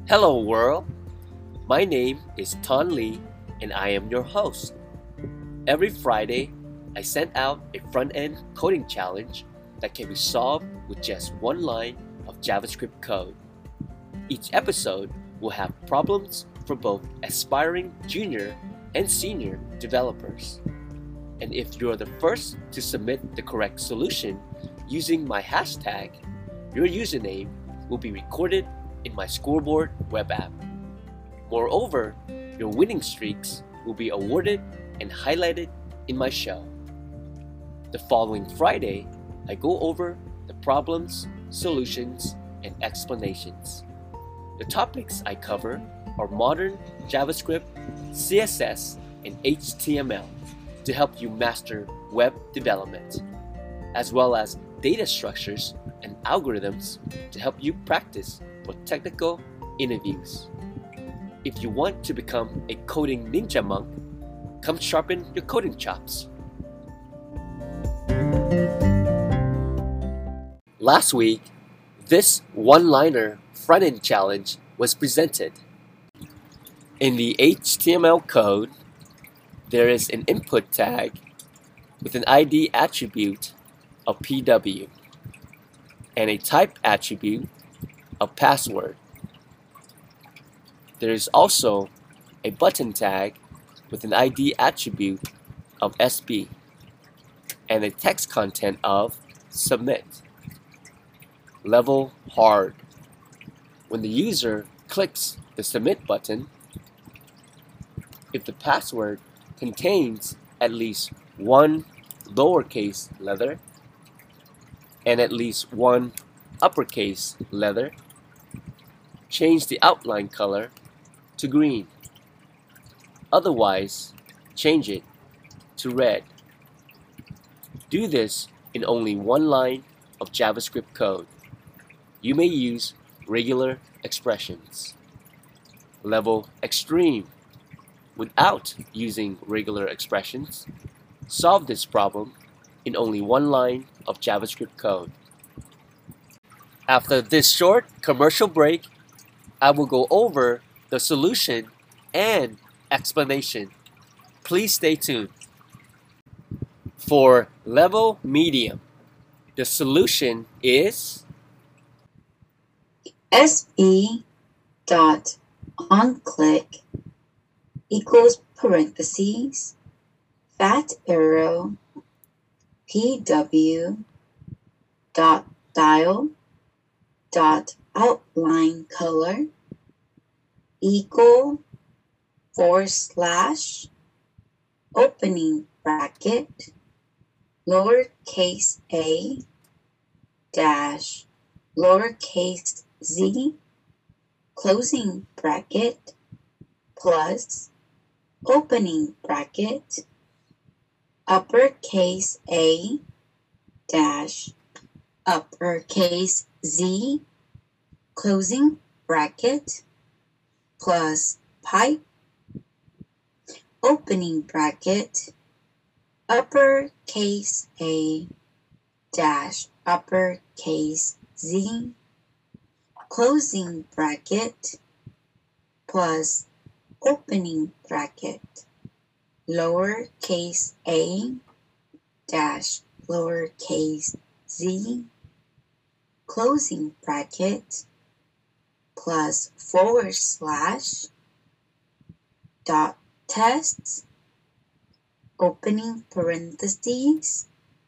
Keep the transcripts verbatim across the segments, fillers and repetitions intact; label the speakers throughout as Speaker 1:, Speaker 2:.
Speaker 1: Hello world, my name is Ton Lee and I am your host. Every Friday, I send out a front-end coding challenge that can be solved with just one line of JavaScript code. Each episode will have problems for both aspiring junior and senior developers. And if you're the first to submit the correct solution using my hashtag, your username will be recorded in my scoreboard web app. Moreover, your winning streaks will be awarded and highlighted in my show. The following Friday, I go over the problems, solutions, and explanations. The topics I cover are modern JavaScript, C S S, and H T M L to help you master web development, as well as data structures and algorithms to help you practice for technical interviews. If you want to become a coding ninja monk, come sharpen your coding chops. Last week, this one-liner front-end challenge was presented. In the H T M L code, there is an input tag with an I D attribute of P W and a type attribute of password. There is also a button tag with an I D attribute of S B and a text content of submit. Level hard. When the user clicks the submit button, if the password contains at least one lowercase letter and at least one uppercase letter, change the outline color to green. Otherwise, change it to red. Do this in only one line of JavaScript code. You may use regular expressions. Level extreme. Without using regular expressions, solve this problem in only one line of JavaScript code. After this short commercial break, I will go over the solution and explanation. Please stay tuned. For level medium, the solution is
Speaker 2: S B dot onClick equals parentheses fat arrow P W dot style dot outline color equal forward slash opening bracket lowercase a dash lowercase z closing bracket plus opening bracket uppercase a dash uppercase z closing bracket plus pipe opening bracket uppercase a dash uppercase z closing bracket plus opening bracket lowercase a dash lowercase z closing bracket plus forward slash dot tests opening parentheses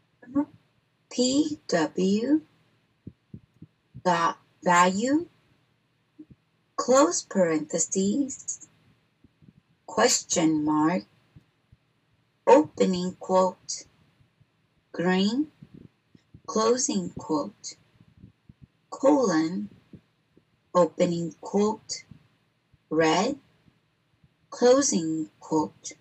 Speaker 2: P W dot value close parentheses question mark opening quote green closing quote colon opening quote red closing quote.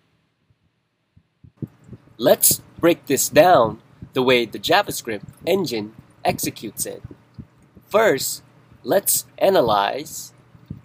Speaker 1: Let's break this down the way the JavaScript engine executes it. First, let's analyze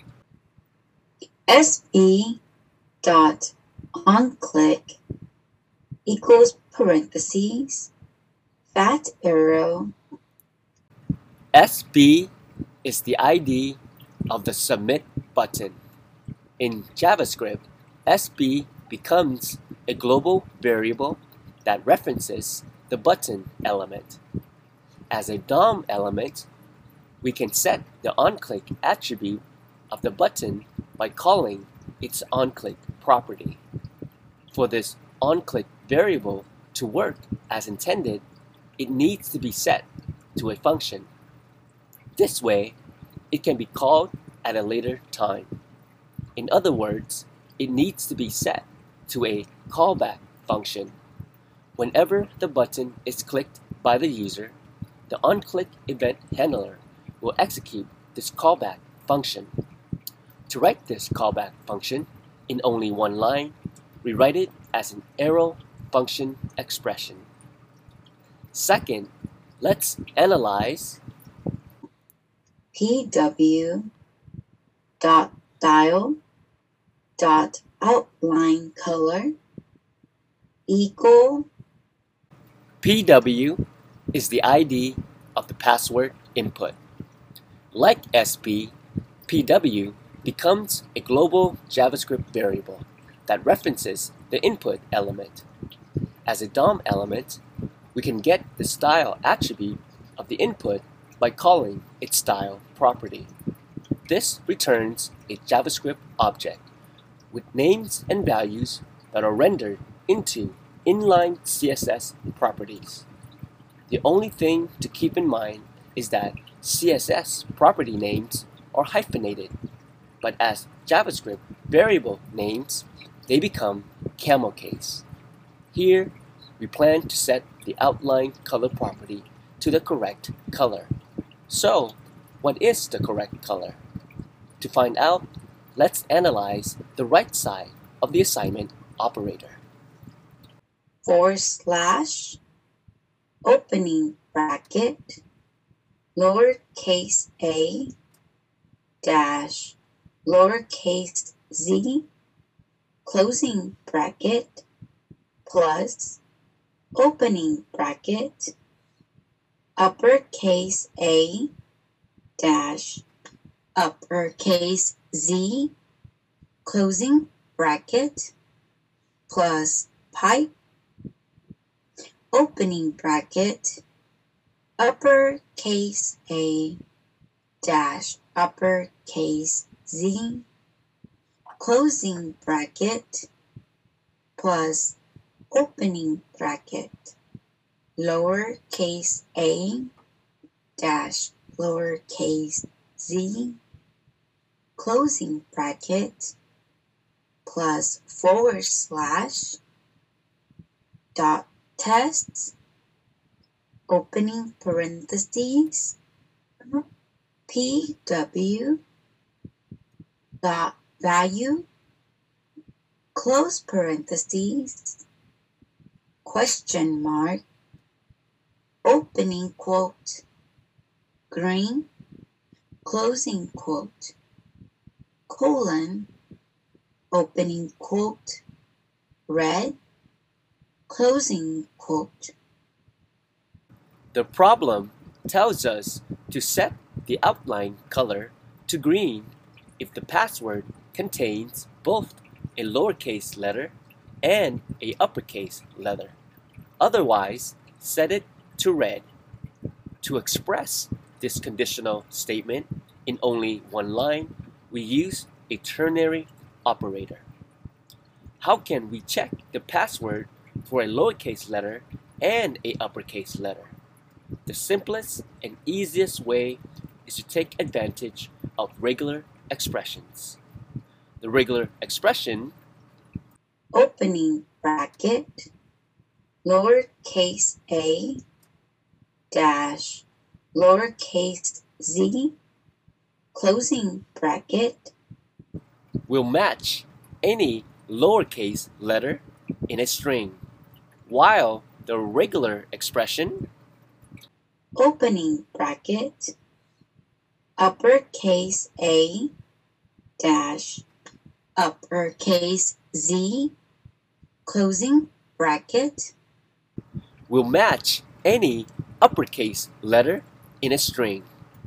Speaker 2: S B dot onClick equals parentheses fat arrow
Speaker 1: S B is the I D of the submit button. In JavaScript, S B becomes a global variable that references the button element. As a D O M element, we can set the onClick attribute of the button by calling its onClick property. For this onClick variable to work as intended, it needs to be set to a function. This way, it can be called at a later time. In other words, it needs to be set to a callback function. Whenever the button is clicked by the user, the onClick event handler will execute this callback function. To write this callback function in only one line, we write it as an arrow function expression. Second, let's analyze
Speaker 2: pw dot style dot outline color equal
Speaker 1: pw is the I D of the password input. Like S P, pw becomes a global JavaScript variable that references the input element. As a D O M element, we can get the style attribute of the input by calling its style property. This returns a JavaScript object with names and values that are rendered into inline C S S properties. The only thing to keep in mind is that C S S property names are hyphenated, but as JavaScript variable names, they become camel case. Here, we plan to set the outline color property to the correct color. So, what is the correct color? To find out, let's analyze the right side of the assignment operator.
Speaker 2: Forward slash, opening bracket, lowercase a, dash, lowercase z, closing bracket, plus, opening bracket, uppercase a, dash, uppercase z, closing bracket, plus pipe, opening bracket, uppercase a, dash, uppercase z, closing bracket, plus opening bracket, lowercase a, dash, lowercase z, closing bracket, plus forward slash, dot tests, opening parentheses, pw dot value, close parentheses, question mark, opening quote, green, closing quote, colon, opening quote, red, closing quote.
Speaker 1: The problem tells us to set the outline color to green if the password contains both a lowercase letter and a uppercase letter. Otherwise, set it to red. To express this conditional statement in only one line, we use a ternary operator. How can we check the password for a lowercase letter and a uppercase letter? The simplest and easiest way is to take advantage of regular expressions. The regular expression,
Speaker 2: opening bracket, lowercase a, dash, lowercase z, closing bracket,
Speaker 1: will match any lowercase letter in a string, while the regular expression,
Speaker 2: opening bracket, uppercase a, dash, uppercase z, closing bracket,
Speaker 1: will match any uppercase letter in a string.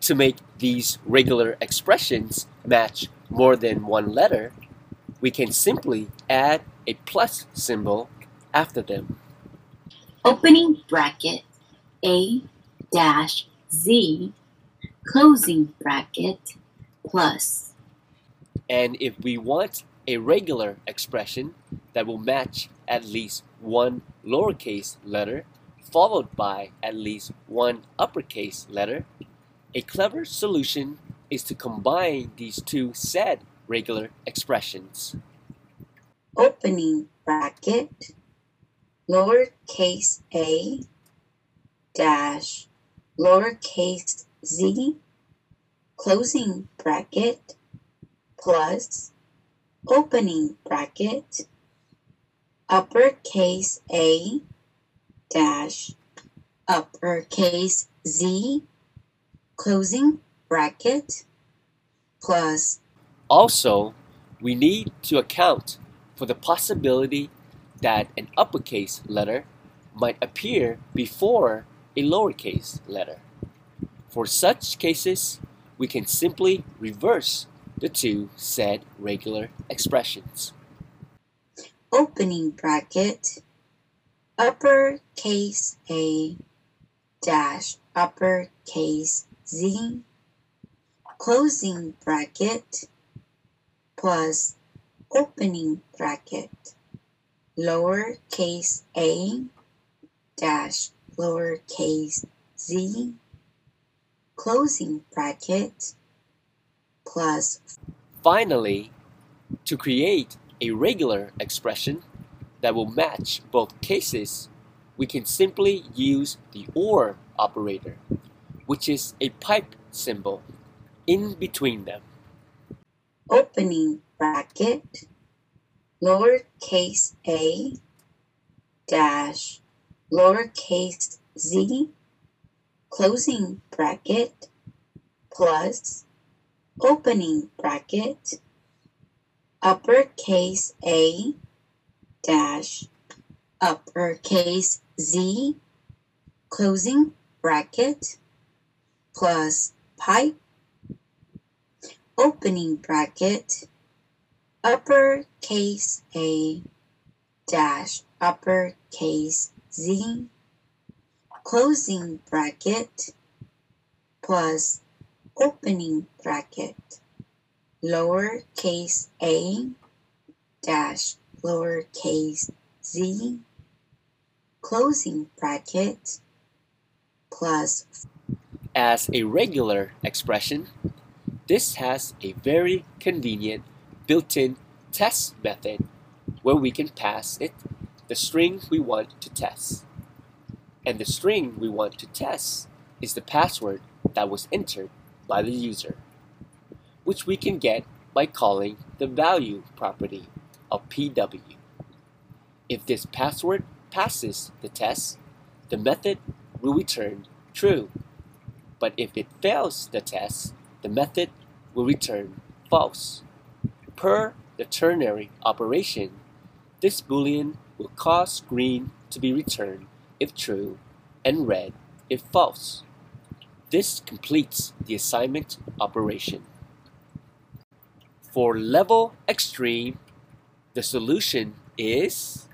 Speaker 1: To make these regular expressions match more than one letter, we can simply add a plus symbol after them.
Speaker 2: Opening bracket A dash Z, closing bracket, plus.
Speaker 1: And if we want a regular expression that will match at least one lowercase letter followed by at least one uppercase letter, a clever solution is to combine these two said regular expressions.
Speaker 2: Opening bracket, lowercase a dash lowercase z, closing bracket, plus, opening bracket, uppercase a dash uppercase z, closing bracket, plus.
Speaker 1: Also, we need to account for the possibility that an uppercase letter might appear before a lowercase letter. For such cases, we can simply reverse the two said regular expressions.
Speaker 2: Opening bracket, uppercase A dash uppercase Z, closing bracket, plus, opening bracket, lowercase a dash lowercase z, closing bracket, plus.
Speaker 1: Finally, to create a regular expression that will match both cases, we can simply use the OR operator, which is a pipe symbol in between them.
Speaker 2: Opening bracket, lowercase a dash lowercase z, closing bracket, plus, opening bracket, uppercase a dash uppercase z, closing bracket, plus pipe, opening bracket, uppercase a dash uppercase z, closing bracket, plus, opening bracket, lowercase a dash lowercase z, closing bracket, plus.
Speaker 1: As a regular expression, this has a very convenient built-in test method where we can pass it the string we want to test. And the string we want to test is the password that was entered by the user, which we can get by calling the value property of P W. If this password passes the test, the method will return true. But if it fails the test, the method will return false. Per the ternary operation, this boolean will cause green to be returned if true and red if false. This completes the assignment operation. For level extreme, the solution is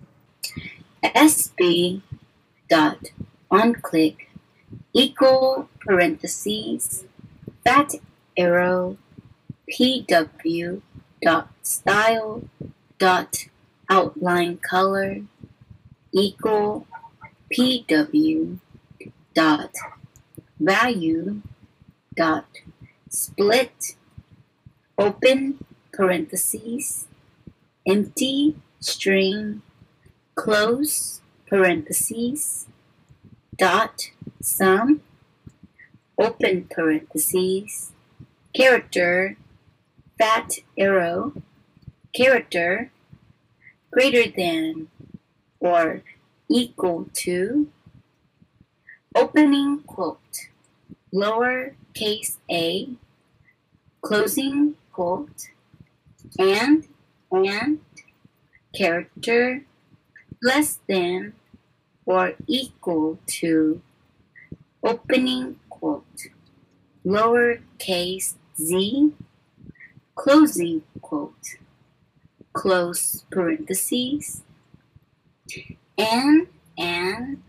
Speaker 2: S B dot onClick equal parentheses fat arrow P W dot style dot outline color equal P W dot value dot split open parentheses empty string close parentheses dot sum open parentheses character fat arrow character greater than or equal to opening quote lower case a closing quote and and character less than or equal to opening quote lowercase z, closing quote, close parentheses, and, and,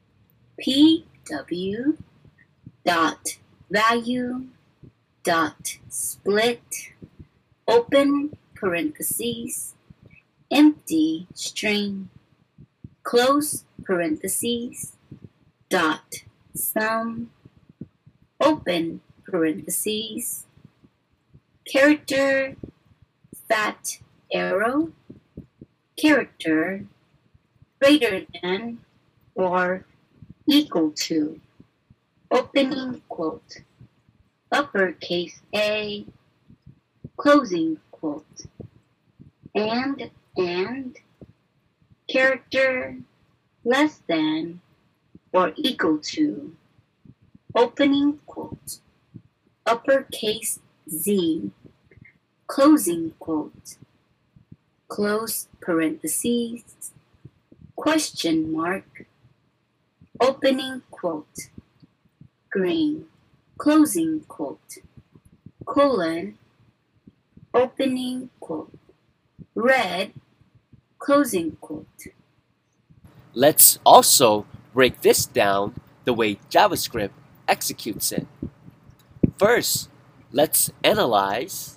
Speaker 2: pw dot value dot split, open parentheses, empty string, close parentheses, dot sum, open parentheses, character, fat arrow, character, greater than or equal to, opening quote, uppercase A, closing quote, and, and, character, less than or equal to, opening quote, uppercase Z, closing quote, close parentheses, question mark, opening quote, green, closing quote, colon, opening quote, red, closing quote.
Speaker 1: Let's also break this down the way JavaScript executes it. First, let's analyze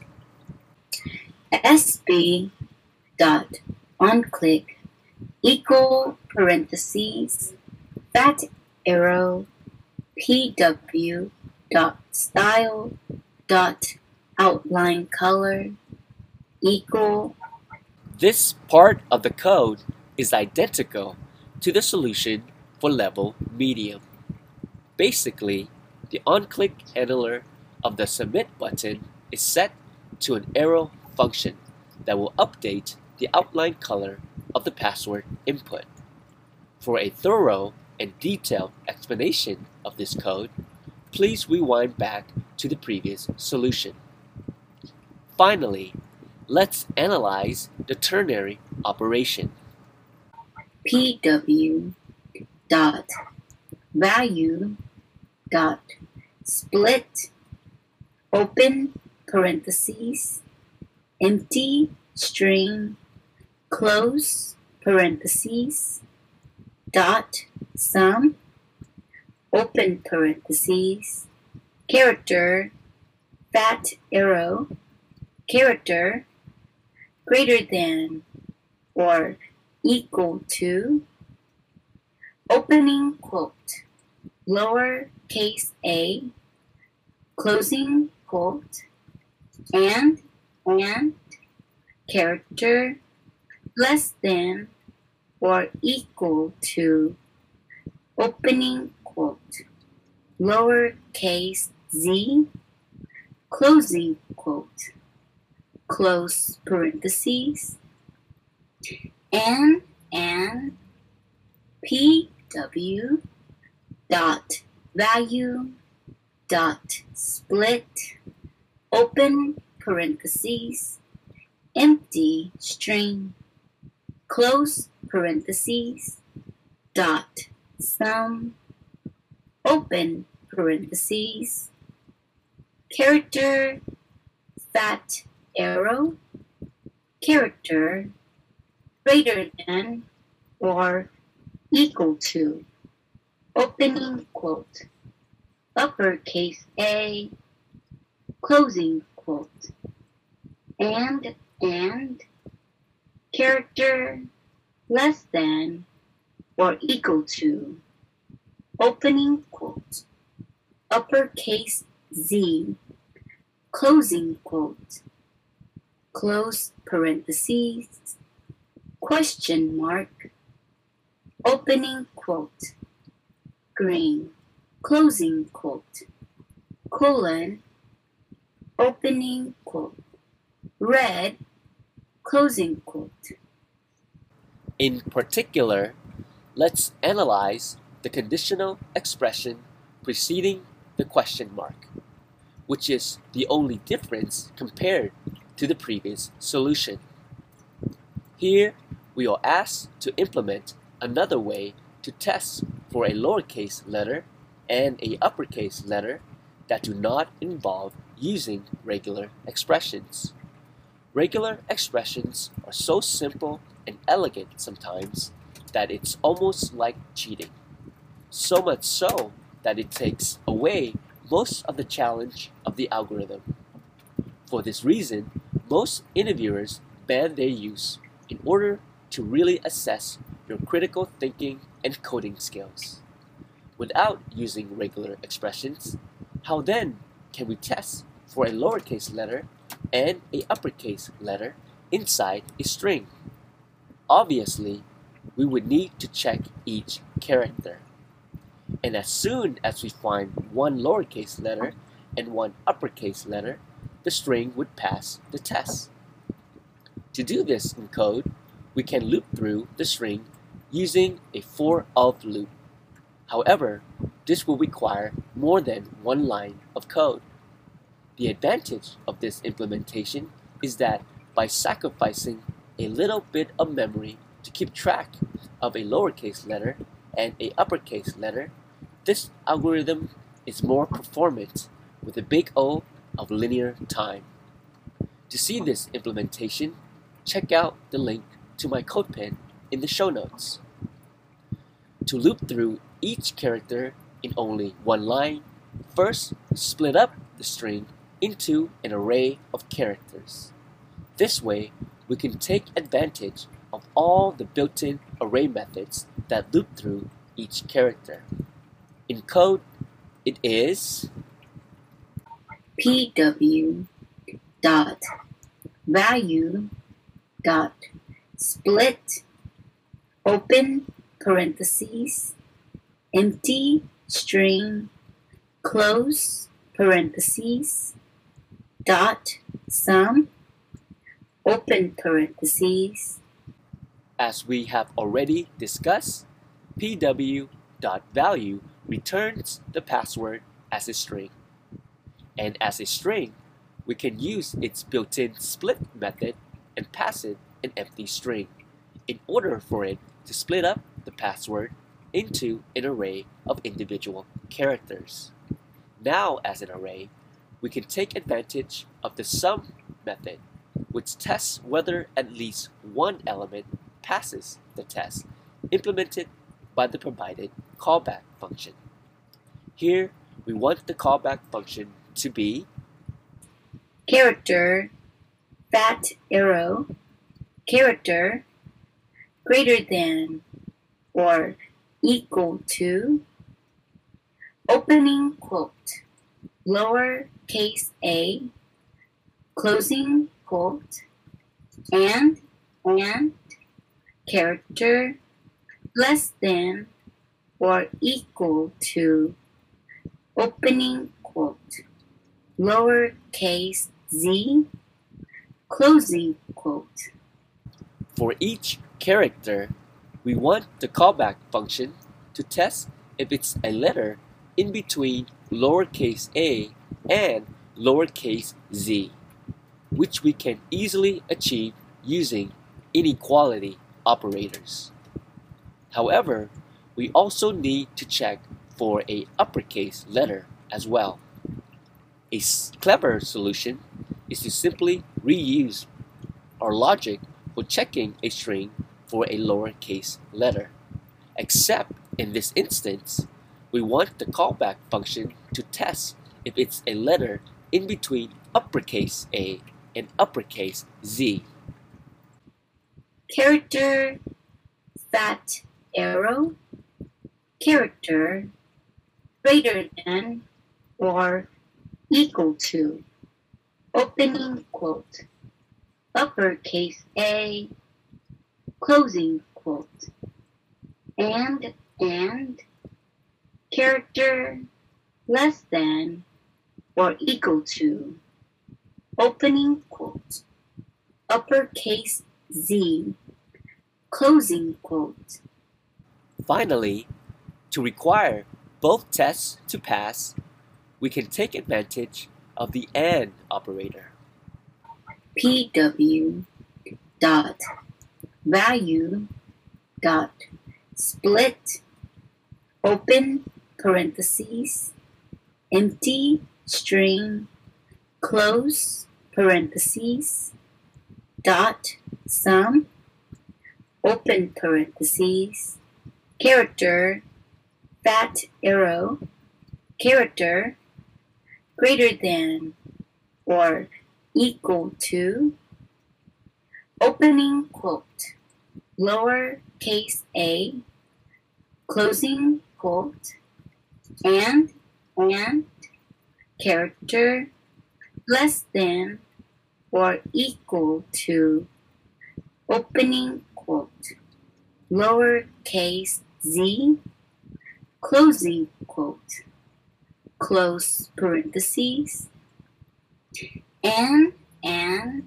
Speaker 2: sb dot onClick equal parentheses fat arrow pw dot style dot outline color equal.
Speaker 1: This part of the code is identical to the solution for level medium. Basically, the onClick handler of the submit button is set to an arrow function that will update the outline color of the password input. For a thorough and detailed explanation of this code, please rewind back to the previous solution. Finally, let's analyze the ternary operation.
Speaker 2: pw dot value dot split open parentheses empty string close parentheses dot sum open parentheses character fat arrow character greater than or equal to opening quote lower case a closing quote and and character less than or equal to opening quote lower case z closing quote close parentheses and and pw dot value dot split open parentheses empty string close parentheses dot sum open parentheses character fat arrow character greater than or equal to opening quote uppercase A closing quote and and character less than or equal to opening quote uppercase Z closing quote close parentheses question mark opening quote green closing quote colon opening quote red closing quote.
Speaker 1: In particular, let's analyze the conditional expression preceding the question mark, which is the only difference compared to the previous solution. Here, we are asked to implement another way to test for a lowercase letter and a uppercase letter that do not involve using regular expressions. Regular expressions are so simple and elegant sometimes that it's almost like cheating. So much so that it takes away most of the challenge of the algorithm. For this reason, most interviewers ban their use in order to really assess your critical thinking and coding skills. Without using regular expressions, how then can we test for a lowercase letter and a uppercase letter inside a string? Obviously, we would need to check each character. And as soon as we find one lowercase letter and one uppercase letter, the string would pass the test. To do this in code, we can loop through the string using a for of loop. However, this will require more than one line of code. The advantage of this implementation is that by sacrificing a little bit of memory to keep track of a lowercase letter and a uppercase letter, this algorithm is more performant with a big O of linear time. To see this implementation, check out the link to my CodePen in the show notes. To loop through each character in only one line, first split up the string into an array of characters. This way, we can take advantage of all the built-in array methods that loop through each character. In code, it is
Speaker 2: pw dot value dot split open parentheses empty string close parentheses dot sum open parentheses.
Speaker 1: As we have already discussed, pw.value returns the password as a string. And as a string, we can use its built-in split method and pass it an empty string in order for it to split up the password into an array of individual characters. Now, as an array, we can take advantage of the sum method, which tests whether at least one element passes the test, implemented by the provided callback function. Here, we want the callback function to be
Speaker 2: character fat arrow character greater than or equal to opening quote lower case a closing quote and and character less than or equal to opening quote lower case z closing quote.
Speaker 1: For each character, we want the callback function to test if it's a letter in between lowercase a and lowercase z, which we can easily achieve using inequality operators. However, we also need to check for a uppercase letter as well. A clever solution is to simply reuse our logic for checking a string for a lowercase letter. Except in this instance, we want the callback function to test if it's a letter in between uppercase A and uppercase Z.
Speaker 2: Character fat arrow character greater than or equal to opening quote uppercase A closing quote and and character less than or equal to opening quote uppercase Z closing quote.
Speaker 1: Finally, to require both tests to pass, we can take advantage of the AND operator.
Speaker 2: Pw dot value dot split open parentheses empty string, close parentheses, dot, sum, open parentheses, character, fat arrow, character, greater than or equal to, opening quote, lower case a, closing quote, and, and, character, less than or equal to, opening quote, lower case z, closing quote, close parentheses, and, and,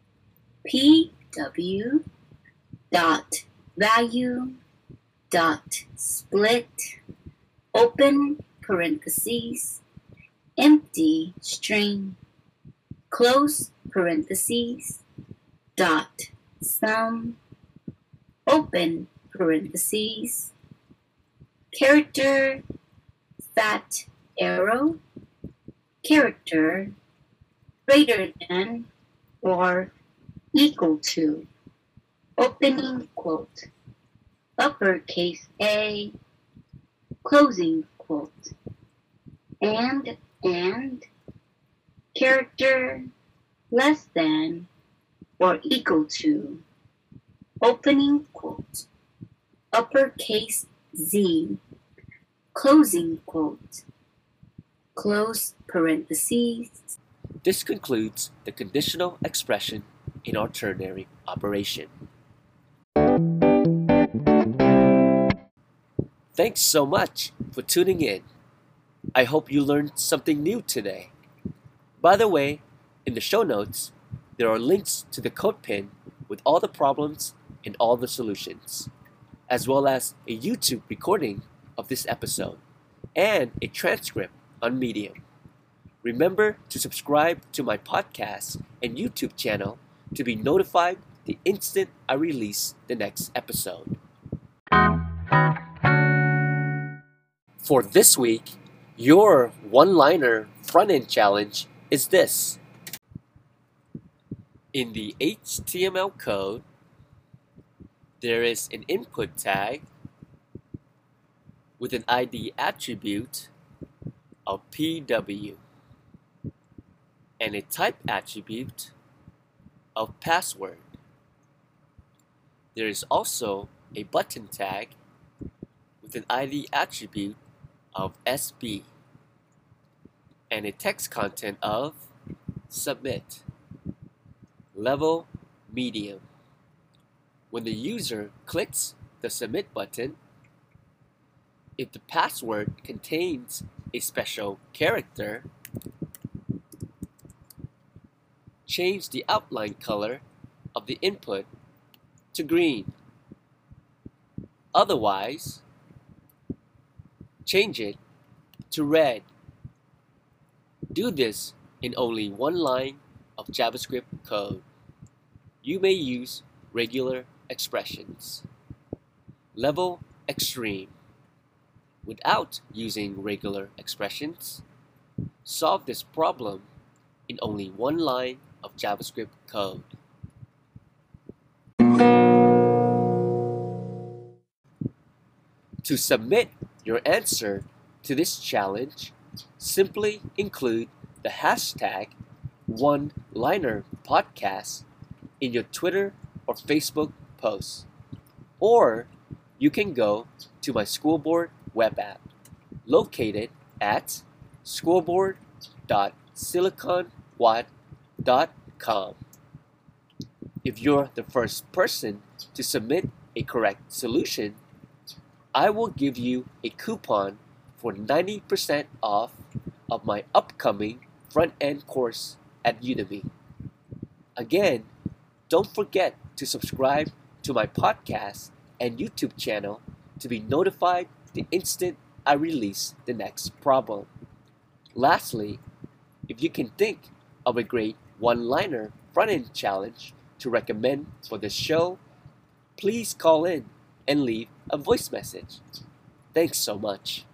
Speaker 2: pw, dot, value, dot, split, open parentheses, empty string, close parentheses, dot, sum, open parentheses, character, fat arrow, character, greater than or equal to, opening quote, uppercase A, closing quote, and, and, character, less than or equal to, opening quote, uppercase Z, closing quote, close parentheses.
Speaker 1: This concludes the conditional expression in our ternary operation. Thanks so much for tuning in. I hope you learned something new today. By the way, in the show notes, there are links to the CodePen with all the problems and all the solutions, as well as a YouTube recording of this episode and a transcript on Medium. Remember to subscribe to my podcast and YouTube channel to be notified the instant I release the next episode. For this week, your one-liner front-end challenge is this. In the H T M L code, there is an input tag with an I D attribute of P W and a type attribute of password. There is also a button tag with an I D attribute of S B and a text content of submit, level medium. When the user clicks the submit button, if the password contains a special character, change the outline color of the input to green. Otherwise, change it to red. Do this in only one line of JavaScript code. You may use regular expressions. Level extreme. Without using regular expressions, solve this problem in only one line of JavaScript code. To submit your answer to this challenge, simply include the hashtag OneLinerPodcast in your Twitter or Facebook posts. Or you can go to my Schoolboard web app located at schoolboard dot silicon watt dot com. If you're the first person to submit a correct solution, I will give you a coupon for ninety percent off of my upcoming front-end course at Udemy. Again, don't forget to subscribe to my podcast and YouTube channel to be notified the instant I release the next problem. Lastly, if you can think of a great one-liner front-end challenge to recommend for this show, please call in and leave a voice message. Thanks so much.